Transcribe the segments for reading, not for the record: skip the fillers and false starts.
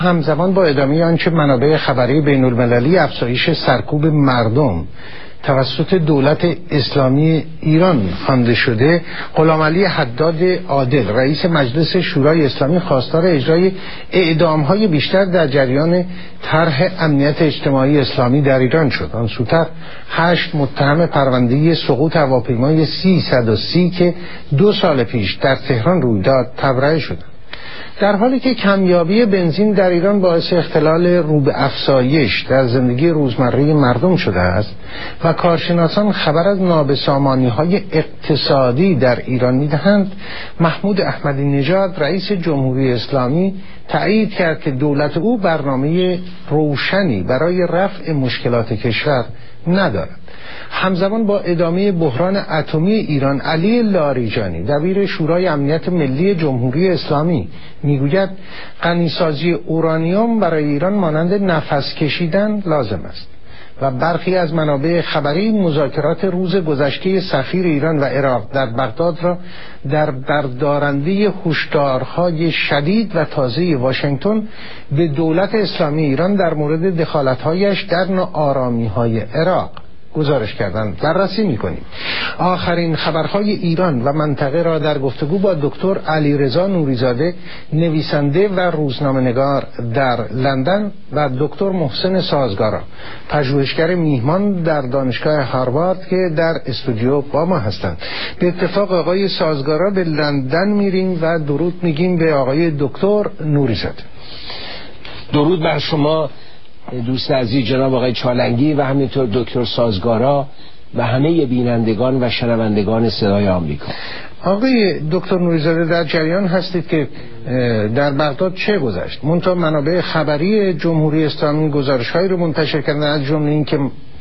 همزمان با ادامه آنچه منابع خبری بین المللی افزایش سرکوب مردم توسط دولت اسلامی ایران خوانده شده، غلامعلی حداد عادل رئیس مجلس شورای اسلامی خواستار اجرای اعدام‌های بیشتر در جریان طرح امنیت اجتماعی اسلامی در ایران شد. آن سوتر 8 متهم پرونده سقوط هواپیمای 330 که 2 سال پیش در تهران روی داد تبرئه شدند. در حالی که کمیابی بنزین در ایران باعث اختلال رو به افزایش در زندگی روزمره مردم شده است و کارشناسان خبر از نابسامانی‌های اقتصادی در ایران می‌دهند، محمود احمدی نژاد رئیس جمهوری اسلامی تأیید کرد که دولت او برنامه روشنی برای رفع مشکلات کشور ندارد. همزمان با ادامه بحران اتمی ایران، علی لاریجانی دبیر شورای امنیت ملی جمهوری اسلامی میگوید غنیسازی اورانیوم برای ایران مانند نفس کشیدن لازم است و برخی از منابع خبری مذاکرات روز گذشته سفیر ایران و عراق در بغداد را در بردارنده هشدارهای شدید و تازه واشنگتن به دولت اسلامی ایران در مورد دخالت‌هایش در ناآرامی‌های عراق گزارش کردند. بررسی می‌کنیم. آخرین خبرهای ایران و منطقه را در گفتگو با دکتر علیرضا نوری‌زاده، نویسنده و روزنامه‌نگار در لندن، و دکتر محسن سازگارا، پژوهشگر میهمان در دانشگاه هاروارد که در استودیو با ما هستند. به اتفاق آقای سازگارا به لندن میریم و درود میگیم به آقای دکتر نوری‌زاده. درود بر شما دوست عزیز جناب آقای چالنگی و همینطور دکتر سازگارا و همه بینندگان و شنوندگان صدای آمریکا. آقای دکتر نوری‌زاده، در جریان هستید که در بغداد چه گذشت؟ منتها منابع خبری جمهوری اسلامی گزارش‌هایی رو منتشر کردن، از جمله این که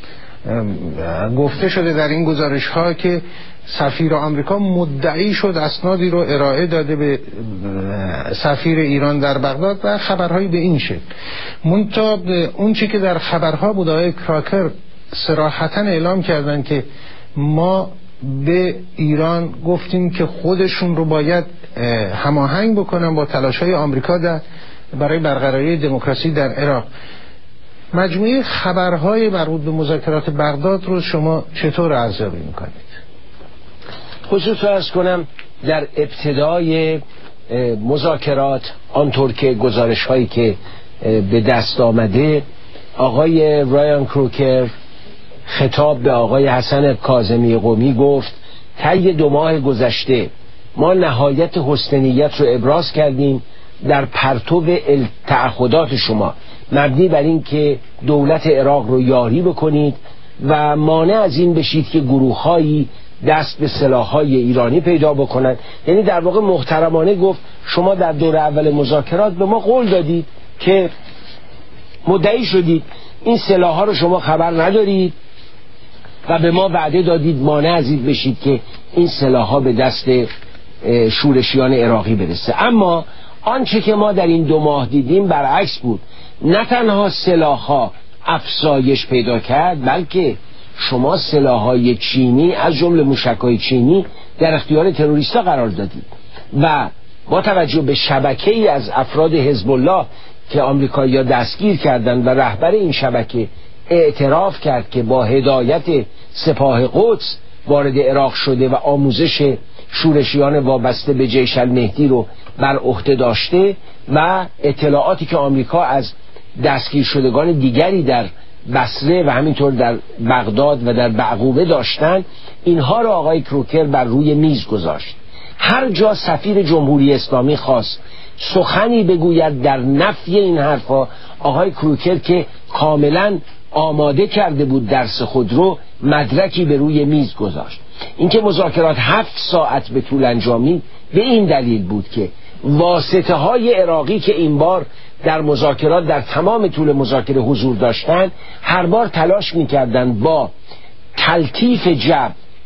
گفته شده در این گزارش‌ها که سفیر آمریکا مدعی شد اسنادی رو ارائه داده به سفیر ایران در بغداد و خبرهایی به این شکل. منتها اون چی که در خبرها بود، آقای کراکر صراحتاً اعلام کردن که ما به ایران گفتیم که خودشون رو باید هماهنگ بکنن با تلاش‌های آمریکا برای برقراری دموکراسی در عراق. مجموعه خبرهای مربوط به مذاکرات بغداد رو شما چطور ارزیابی میکنید؟ خصوصا عرض کنم در ابتدای مذاکرات آنطور که گزارش هایی که به دست آمده، آقای رایان کروکر خطاب به آقای حسن کاظمی قمی گفت طی 2 ماه گذشته ما نهایت حسن نیت رو ابراز کردیم در پرتو تعهدات شما مبنی بر این که دولت عراق رو یاری بکنید و مانع از این بشید که گروه‌هایی دست به سلاح‌های ایرانی پیدا بکنند. یعنی در واقع محترمانه گفت شما در دور اول مذاکرات به ما قول دادید که مدعی شدید این سلاح‌ها رو شما خبر ندارید و به ما وعده دادید مانع از این بشید که این سلاح‌ها به دست شورشیان عراقی برسه. اما آنچه که ما در این 2 ماه دیدیم برعکس بود. نه تنها سلاح‌ها افزایش پیدا کرد، بلکه شما سلاح‌های چینی از جمله موشک‌های چینی در اختیار تروریست‌ها قرار دادید و با توجه به شبکه‌ای از افراد حزب الله که آمریکایی‌ها دستگیر کردند و رهبر این شبکه اعتراف کرد که با هدایت سپاه قدس وارد عراق شده و آموزش شورشیان وابسته به جیش المهدی رو بر عهده داشته و اطلاعاتی که آمریکا از دستگیر شدگان دیگری در بصره و همینطور در بغداد و در بعقوبه داشتن، اینها را آقای کروکر بر روی میز گذاشت. هر جا سفیر جمهوری اسلامی خواست سخنی بگوید در نفی این حرفا، آقای کروکر که کاملا آماده کرده بود درس خود رو، مدرکی به روی میز گذاشت. اینکه مذاکرات 7 ساعت به طول انجامید به این دلیل بود که واسطه های عراقی که این بار در مذاکرات در تمام طول مذاکره حضور داشتند هر بار تلاش می‌کردند با تلطیف جو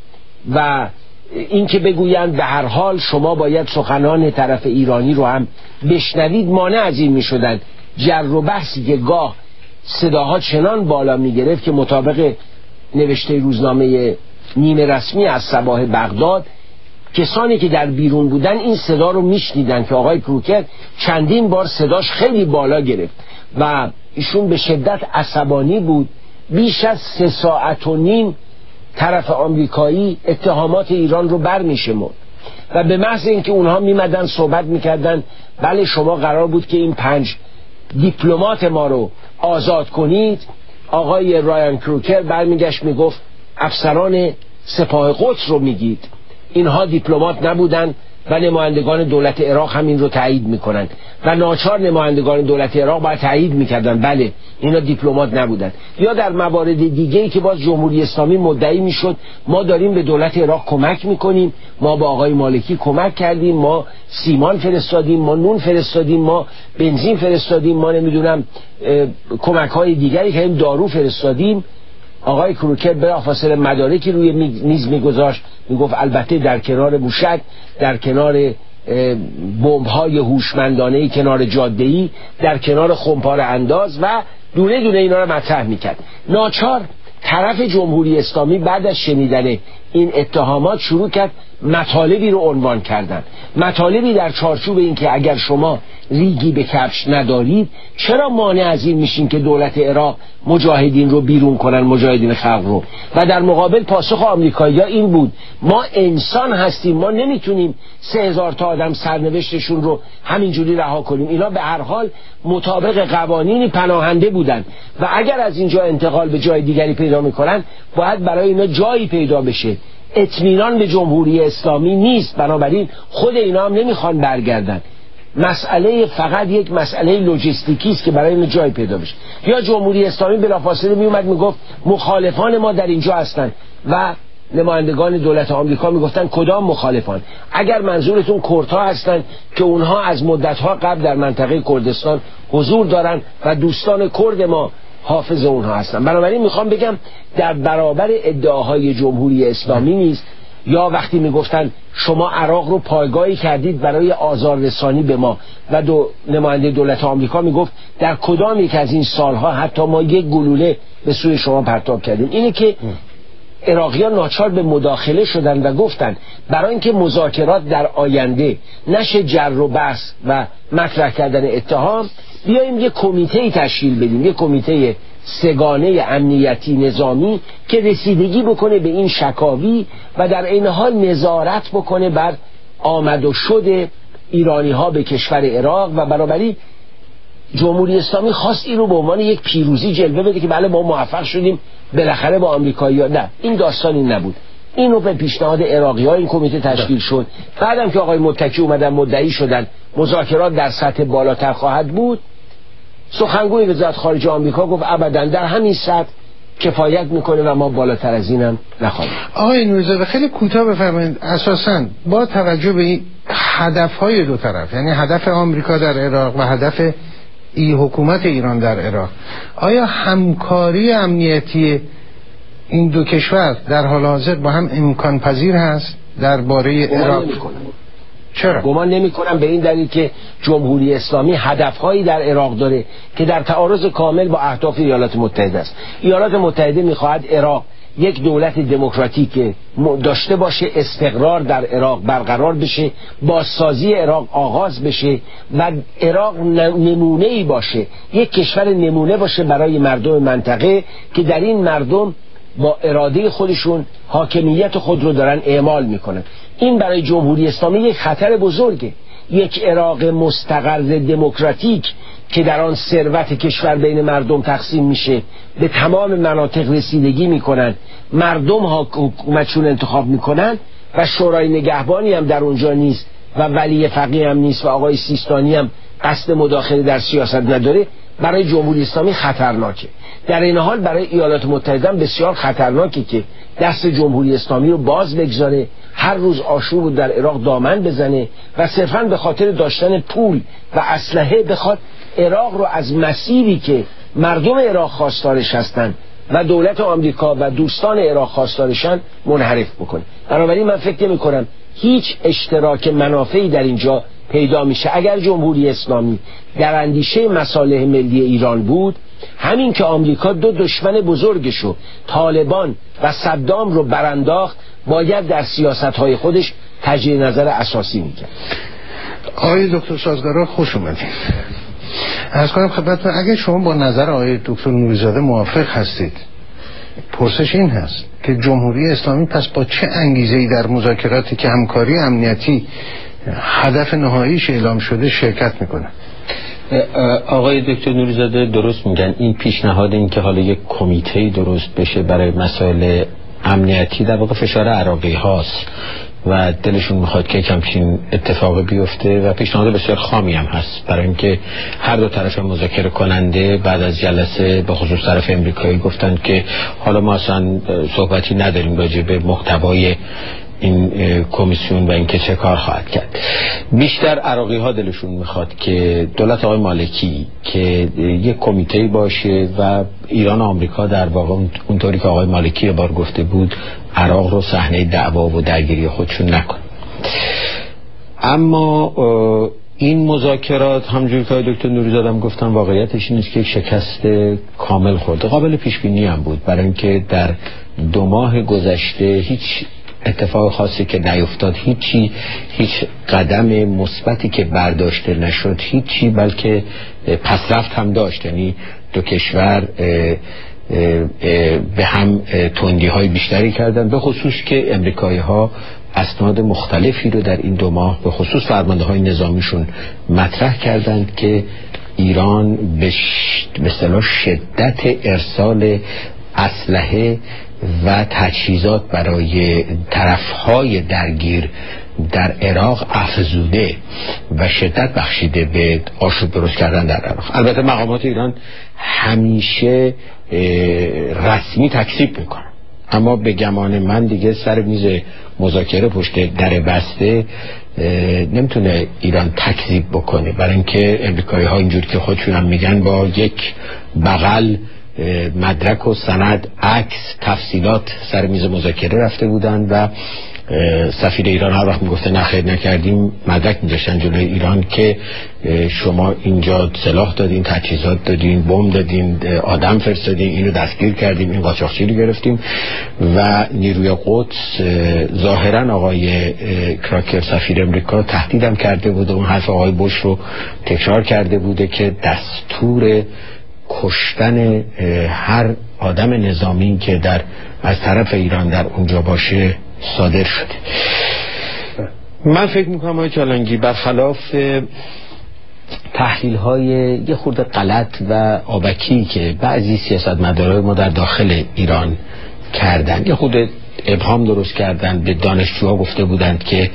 و اینکه بگویند به هر حال شما باید سخنان طرف ایرانی رو هم بشنوید، مانع از این می‌شدند. جر و بحثی که گاه صداها چنان بالا می‌گرفت که مطابق نوشته روزنامه نیمه رسمی از صباح بغداد کسانی که در بیرون بودن این صدا رو میشنیدن که آقای کروکر چندین بار صداش خیلی بالا گرفت و ایشون به شدت عصبانی بود. بیش از 3.5 ساعت طرف آمریکایی اتهامات ایران رو برمی‌شمرد و به محض اینکه اونها میمدن صحبت میکردن بله شما قرار بود که این 5 دیپلمات ما رو آزاد کنید، آقای رایان کروکر برمیگشت میگفت افسران سپاه قدس رو میگید، اینها دیپلمات نبودن و نمایندگان دولت عراق همین رو تایید میکنن و ناچار نمایندگان دولت عراق باید تایید میکردن بله اینا دیپلمات نبودن. یا در موارد دیگه‌ای که باز جمهوری اسلامی مدعی میشد ما داریم به دولت عراق کمک میکنیم، ما با آقای مالکی کمک کردیم، ما سیمان فرستادیم، ما نون فرستادیم، ما بنزین فرستادیم، ما نمیدونم کمک های دیگری که دارو فرستادیم. آقای کروکر بلافاصله مدارکی روی میز میگذاشت، میگفت البته در کنار موشک، در کنار بمب‌های هوشمندانه‌ای کنار جاده‌ای، در کنار خمپاره انداز و دونه دونه اینا رو مطرح میکرد. ناچار طرف جمهوری اسلامی بعد از شنیدن این اتهامات شروع کرد مطالبی رو عنوان کردن، مطالبی در چارچوب این که اگر شما ریگی به کفش ندارید چرا مانع از این میشین که دولت عراق مجاهدین رو بیرون کنن، مجاهدین خلق رو. و در مقابل پاسخ آمریکایی‌ها این بود ما انسان هستیم، ما نمیتونیم 3000 تا آدم سرنوشتشون رو همینجوری رها کنیم، اینا به هر حال مطابق قوانینی پناهنده بودن و اگر از اینجا انتقال به جای دیگری پیدا میکنن باید برای اینا جایی پیدا بشه. اطمینان به جمهوری اسلامی نیست، بنابراین خود اینا هم نمیخوان برگردن. مسئله فقط یک مسئله لوجستیکی است که برای این جای پیدا بشه. یا جمهوری اسلامی بلافاصله میومد میگفت مخالفان ما در اینجا هستن و نمایندگان دولت آمریکا میگفتن کدام مخالفان؟ اگر منظورتون کردها هستن که اونها از مدتها قبل در منطقه کردستان حضور دارن و دوستان کرد ما حافظ اونها هستن. بنابراین میخوام بگم در برابر ادعاهای جمهوری اسلامی نیست. یا وقتی میگفتن شما عراق رو پایگاهی کردید برای آزاررسانی به ما و نماینده دولت آمریکا میگفت در کدام یک از این سالها حتی ما یک گلوله به سوی شما پرتاب کردیم. اینه که عراقیان ناچار به مداخله شدن و گفتن برای اینکه مذاکرات در آینده نشه جر و بحث و مطرح کردن اتهام، بیاییم یک کمیته تشکیل بدیم، یک کمیته سگانه امنیتی نظامی که رسیدگی بکنه به این شکاوی و در این حال نظارت بکنه بر آمد و شد ایرانی ها به کشور عراق. و بنابراین جمهوری اسلامی خواست این رو به عنوان یک پیروزی جلوه بده که بله ما موفق شدیم بالاخره با آمریکایی‌ها. نه، این داستانی نبود. اینو به پیشنهاد عراقی‌ها این کمیته تشکیل شد. بعدم که آقای متکی اومدن مدعی شدن مذاکرات در سطح بالاتر خواهد بود، سخنگوی وزارت خارجه آمریکا گفت ابداً در همین سطح کفایت میکنه و ما بالاتر از اینم نخواهیم. آقای نوری‌زاده خیلی کوتاه بفرمایید اساساً با توجه به این هدف‌های دو طرف، یعنی هدف آمریکا در عراق و هدف حکومت ایران در عراق، آیا همکاری امنیتی این دو کشور در حال حاضر با هم امکان پذیر هست درباره عراق؟ چرا؟ گمان نمی کنم به این دلیل که جمهوری اسلامی هدفهایی در عراق داره که در تعارض کامل با اهداف ایالات متحده است. ایالات متحده میخواهد عراق یک دولت دموکراتیک داشته باشه، استقرار در عراق برقرار بشه، بازسازی عراق آغاز بشه و عراق نمونه‌ای باشه، یک کشور نمونه باشه برای مردم منطقه که در این مردم با اراده خودشون حاکمیت خود رو دارن اعمال میکنن. این برای جمهوری اسلامی یک خطر بزرگه. یک عراق مستقر دموکراتیک که در آن ثروت کشور بین مردم تقسیم میشه، به تمام مناطق رسیدگی میکنن، مردم حکومتشون انتخاب میکنن و شورای نگهبانی هم در اونجا نیست و ولی فقیه هم نیست و آقای سیستانی هم قصد مداخله در سیاست نداره، برای جمهوری اسلامی خطرناکه. در این حال برای ایالات متحده هم بسیار خطرناکه که دست جمهوری اسلامی رو باز بگذاره، هر روز آشوب رو در عراق دامن بزنه و صرفاً به خاطر داشتن پول و اسلحه بخواد عراق رو از مسیری که مردم عراق خواستارش هستن و دولت آمریکا و دوستان عراق خواستارشن منحرف بکنه. بنابراین من فکر نمی‌کنم هیچ اشتراک منافعی در اینجا پیدا میشه. اگر جمهوری اسلامی در اندیشه مصالح ملی ایران بود، همین که آمریکا دو دشمن بزرگشو طالبان و صدام رو برانداخت، باید در سیاست‌های خودش تجدید نظر اساسی میکرد. آقای دکتر سازگارا خوش اومدید. عرض کنم خدمتتون اگه شما با نظر آقای دکتر نوری‌زاده موافق هستید، پرسش این هست که جمهوری اسلامی پس با چه انگیزه‌ای در مذاکراتی که همکاری امنیتی هدف نهاییش اعلام شده شرکت میکنه؟ آقای دکتر نوری‌زاده درست میگن. این پیشنهاد این که حالا یک کمیته درست بشه برای مسائل امنیتی در واقع فشار عراقی هاست و دلشون میخواد که همچین اتفاقی بیفته و پیشنهاد بسیار خامی هم هست، برای اینکه هر دو طرف مذاکره کننده بعد از جلسه به خصوص طرف امریکایی گفتن که حالا ما اصلا صحبتی نداریم راجع به محتوای این کمیسیون و اینکه چه کار خواهد کرد. بیشتر عراقی ها دلشون میخواد که دولت آقای مالکی که یک کمیته باشه و ایران و آمریکا در واقع اونطوری که آقای مالکی بار گفته بود عراق رو صحنه دعوا و درگیری خودشون نکن. اما این مذاکرات همونجوری که دکتر نوری‌زاده هم گفتن واقعیتش این است که شکست کامل خورده. قابل پیش بینی هم بود، برای اینکه در 2 ماه گذشته هیچ اتفاق خاصی که نیفتاد، هیچ قدم مثبتی که برداشته نشد، هیچی، بلکه پسرفت هم داشت. یعنی دو کشور به هم تندی های بیشتری کردن، به خصوص که امریکایی ها اسناد مختلفی رو در این 2 ماه به خصوص فرمانده های نظامیشون مطرح کردند که ایران به اصطلاح شدت ارسال اسلحه و تجهیزات برای طرفهای درگیر در عراق افزوده و شدت بخشیده به آشوب درست کردن در عراق. البته مقامات ایران همیشه رسمی تکذیب میکنن، اما به گمان من دیگه سر میز مذاکره پشت در بسته نمیتونه ایران تکذیب بکنه، برای اینکه امریکایی ها اینجور که خودشون هم میگن با یک بغل مدرک و سند، عکس، تفصیلات سر میز مذاکره رفته بودن و سفیر ایران هر وقت میگفته نه خیر نکردیم مدرک میذاشتن جلوی ایران که شما اینجا سلاح دادین، تجهیزات دادین، بمب دادین، آدم فرستادین، اینو دستگیر کردیم، این قاچاقچی رو گرفتیم. و نیروی قدس ظاهرا آقای کراکر سفیر امریکا تهدیدم کرده بود، اون حرف آقای بوش رو تکرار کرده بوده که دستور کشتن هر آدم نظامی که از طرف ایران در اونجا باشه صادر شده. من فکر میکنم آقای چالنگی برخلاف تحلیل های یه خورده غلط و آبکی که بعضی سیاستمدارای ما در داخل ایران کردن، یه خورده ابهام درست کردن، به دانشجوها گفته بودند که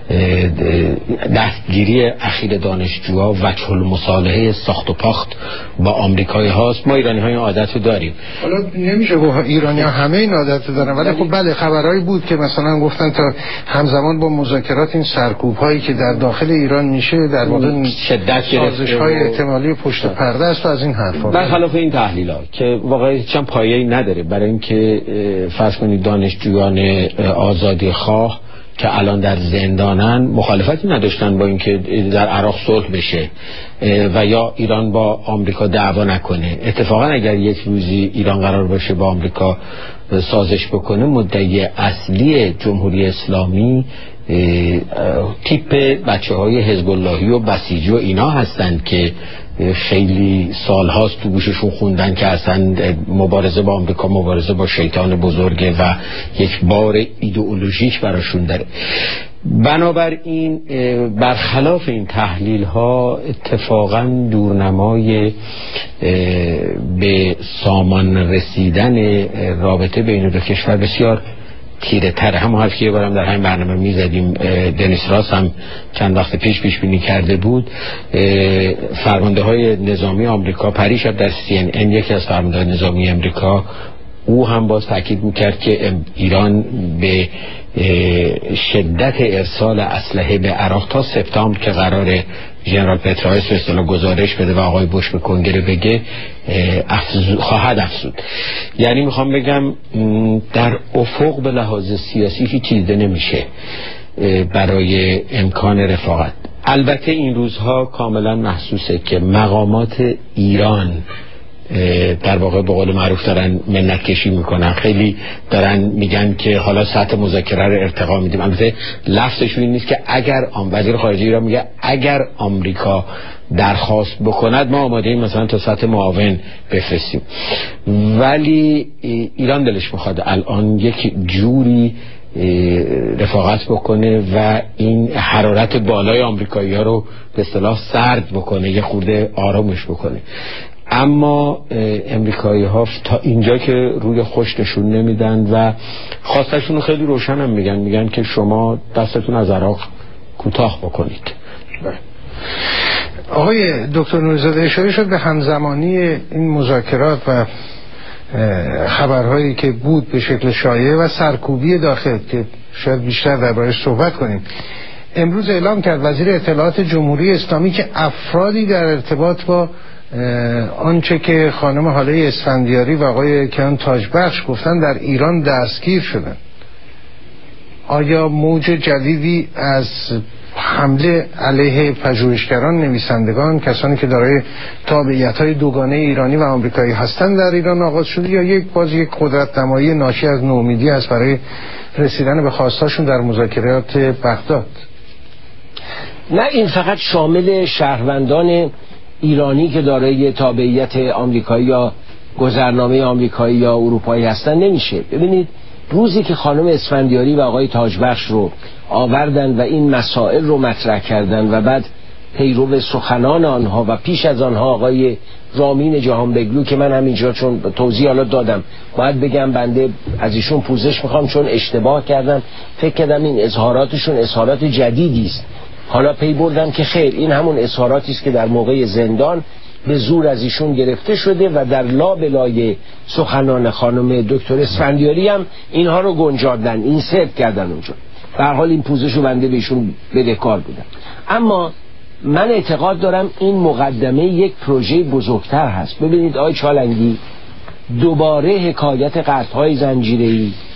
دستگیری اخیر دانشجوها وجه المصالحه ساخت و پاخت با آمریکایی هاست. ما ایرانی های عادت رو داریم. حالا نمیشه گفت ایرانی ها همه این عادت رو دارن، ولی خب بله خبرهایی بود که مثلا گفتن تا همزمان با مذاکرات این سرکوب هایی که در داخل ایران میشه در واقع شدت گرفته، سازش های احتمالی پشت پرده است و از این حرفا. برخلاف این تحلیل ها که واقعا چند پایه‌ای نداره، برای اینکه فرض کنید دانشجویان آزادی خواه که الان در زندانن مخالفتی نداشتن با اینکه در عراق صلح بشه و یا ایران با آمریکا دعوا نکنه. اتفاقا اگر یک روزی ایران قرار باشه با آمریکا سازش بکنه، مدعی اصلی جمهوری اسلامی تیپ بچه های حزب اللهی و بسیجی و اینا هستند که خیلی سال هاست تو گوششون خوندن که اصلا مبارزه با آمریکا مبارزه با شیطان بزرگه و یک بار ایدئولوژیک براشون داره. بنابراین برخلاف این تحلیل ها اتفاقا دورنمای به سامان رسیدن رابطه بین دو کشور بسیار تیره تره. همون حرفی که یه بارم در همین برنامه میزدیم، دنیس راس هم چند وقت پیش بینی کرده بود. فرمانده های نظامی آمریکا پریشب در CNN یکی از فرمانده های نظامی آمریکا او هم باز تاکید میکرد که ایران به شدت ارسال اسلحه به عراق تا سپتامبر که قرار ژنرال پترائس به اصطلاح گزارش بده و آقای بوش به کنگره بگه خواهد افزود. یعنی میخوام بگم در افق به لحاظ سیاسی هیچ چیز دیده نمیشه برای امکان رفاقت. البته این روزها کاملا محسوسه که مقامات ایران در واقع به قول معروف دارن منت کشی میکنن. خیلی دارن میگن که حالا سطح مذاکره رو ارتقا میدیم. البته لفظشون این نیست که اگر وزیر خارجه ایران میگه اگر آمریکا درخواست بکند ما آماده ایم مثلا تا سطح معاون بفرستیم، ولی ایران دلش میخواد الان یک جوری رفاقت بکنه و این حرارت بالای آمریکایی‌ها رو به اصطلاح سرد بکنه، یه خورده آرامش بکنه. اما امریکایی‌ها تا اینجا که روی خوش نشون نمیدن و خواستشون رو خیلی روشن هم میگن که شما دستتون از عراق کوتاه بکنید. آقای دکتر نوری‌زاده اشاره شد به همزمانی این مذاکرات و خبرهایی که بود به شکل شایعه و سرکوبی داخل که شاید بیشتر دربارش صحبت کنیم. امروز اعلام کرد وزیر اطلاعات جمهوری اسلامی که افرادی در ارتباط با آنچه که خانم هاله اسفندیاری و آقای کیان تاجبخش گفتن در ایران دستگیر شدن. آیا موج جدیدی از حمله علیه پژوهشگران، نویسندگان، کسانی که دارای تابعیت‌های دوگانه ایرانی و آمریکایی هستند در ایران آغاز شده یا یک قدرت نمایی ناشی از نومیدی است برای رسیدن به خواستاشون در مذاکرات بغداد؟ نه، این فقط شامل شهروندان ایرانی که دارای تابعیت آمریکایی یا گذرنامه آمریکایی یا اروپایی هستن نمیشه. ببینید روزی که خانم اسفندیاری و آقای تاجبخش رو آوردن و این مسائل رو مطرح کردن و بعد پیرو سخنان آنها و پیش از آنها آقای رامین جهانبگلو که من همینجا چون توضیح حالا دادم باید بگم بنده از ایشون پوزش میخوام چون اشتباه کردم، فکر کردم این اظهاراتشون اظهارات جدیدی است. حالا پی بردم که خیر، این همون اظهاراتی است که در موقع زندان به زور از ایشون گرفته شده و در لابلای سخنان خانم دکتر اسفندیاری هم اینها رو گنجاندن، این سرد کردن اونجا. به هر حال این پوزش رو بنده به ایشون بدهکار بودم. اما من اعتقاد دارم این مقدمه یک پروژه بزرگتر هست. ببینید آقای چالنگی، دوباره حکایت قطع‌های زنجیره‌ای